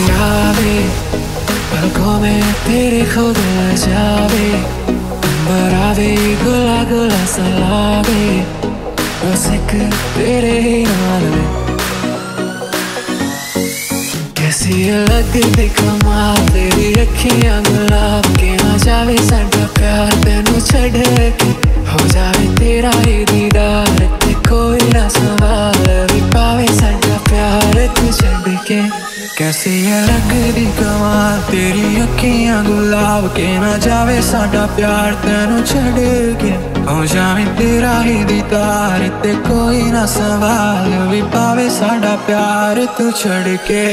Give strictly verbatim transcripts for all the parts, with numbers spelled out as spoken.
माही आवे पलकों में तेरे खुद जावे, अंबर आवे गुला गुला सा लागे, बस एक तेरे ही नाल वे। कैसी लगदी कमाल तेरी अखियां गुलाब के, ना जावे साडा प्यार तेनू छड़ के, हो जावे तेरा ही दीदार ते कोई ना सवाल भी पावे साडा प्यार तू छड़ के। कैसी लगदी कमाल तेरी अखियां गुलाब के, ना जावे साडा प्यार तेनू छड़ के, हो जावे तेरा ही दीदार ते कोई ना सवाल भी पावे साडा प्यार तू छड़ के।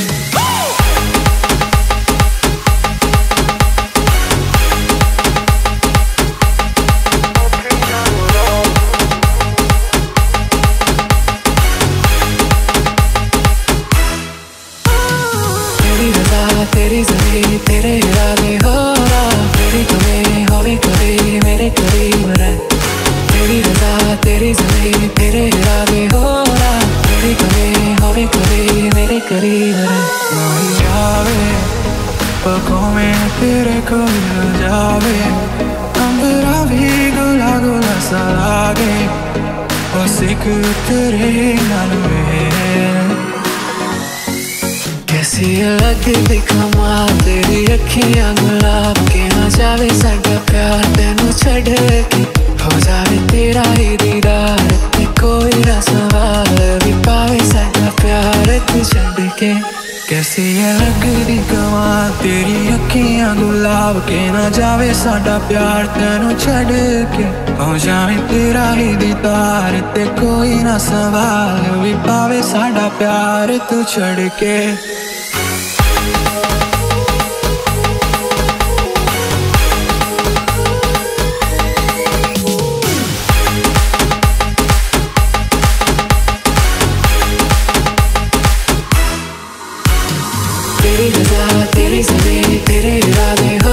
तेरी ज़मीं तेरे इरादे हो रहा, तेरी तुम्हें होवे कभी मेरे करीब रह। तेरी रज़ा तेरी ज़मीं तेरे इरादे हो रहा, तेरी तुम्हें होवे कभी मेरे करीब रह। माही आवे पलकों में तेरे खुल जावे, अंबरा भी गुला गुला सा लागे, बस एक तेरे नाल में। कैसी लगदी कमाल तेरी अखियां गुलाब के, ना जावे साडा प्यार तेनू छड़ के, हो जावे तेरा ही दीदार ते कोई ना सवाल भी पावे साडा प्यार तू छड़ के। कैसी लगदी कमाल तेरी अखियां गुलाब के, ना जावे साडा प्यार तेनू छड़ के, हो जावे तेरा ही दीदार ते कोई ना सवाल भी पावे साडा प्यार तू छड़ के। तेरी रज़ा तेरी ज़मीं तेरे इरादे